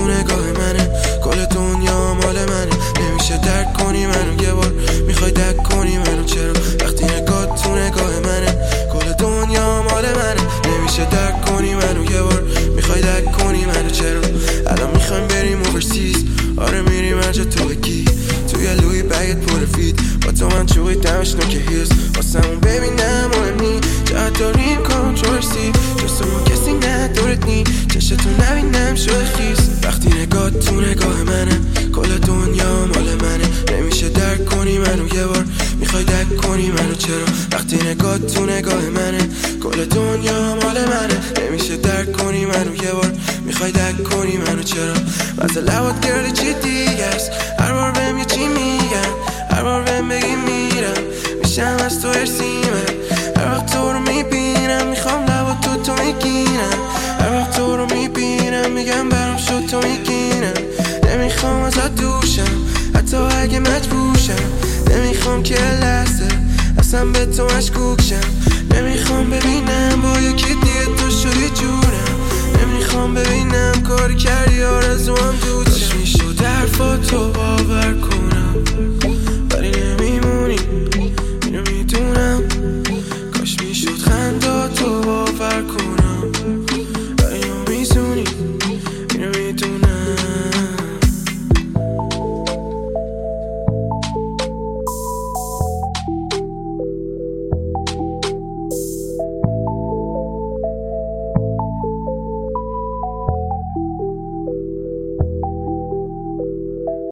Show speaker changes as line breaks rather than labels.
تو نگاه منه، کل دنیا مال منه. نمیشه درک کنی منو، یه بار میخوای درک کنی منو. چرا وقتی نگاه تو نگاه منه، کل دنیا مال منه. نمیشه درک کنی منو، یه بار میخوای درک کنی منو. چرا الان میخوایم بریم اوورسیز؟ آره میریم هرجا تو بگی، توی لوی بگت پر فیت. با تو من چوقی دمش نوک هیلز، واسمون ببینم مهم نی. جهت داریم کانترورسی، جست ما کسی ندارد نی. چشتو نبینم شده خیز، وقتی نگاه تو نگاه منه، کل دنیا مال منه. نمیشه درک کنی منو، یه بار میخوای درک کنی منو. چرا وقتی نگاه تو نگاه منه، کل دنیا مال منه. نمیشه درک کنی منو، یه بار میخوای درک کنی منو. چرا واسه لبات گرده چی دیگه است؟ هر بار بهم یه چی میگن، هر بار بهم بگی میرم، میشم از تو ارسیمه. هر وقت تو رو میبینم میخوام لبات تو میگیرم. هر وقت تو رو میبینم میگم برام شد تو میگیرم. نمیخوام ازت دوشم حتی اگه مجبورشم. نمیخوام که لحظه اصلا به تو مشکوکشم. نمیخوام ببینم با یکی دیگه تو شدی جونم. نمیخوام ببینم کاری کردی آرزوام دود شد. میشد حرفا تو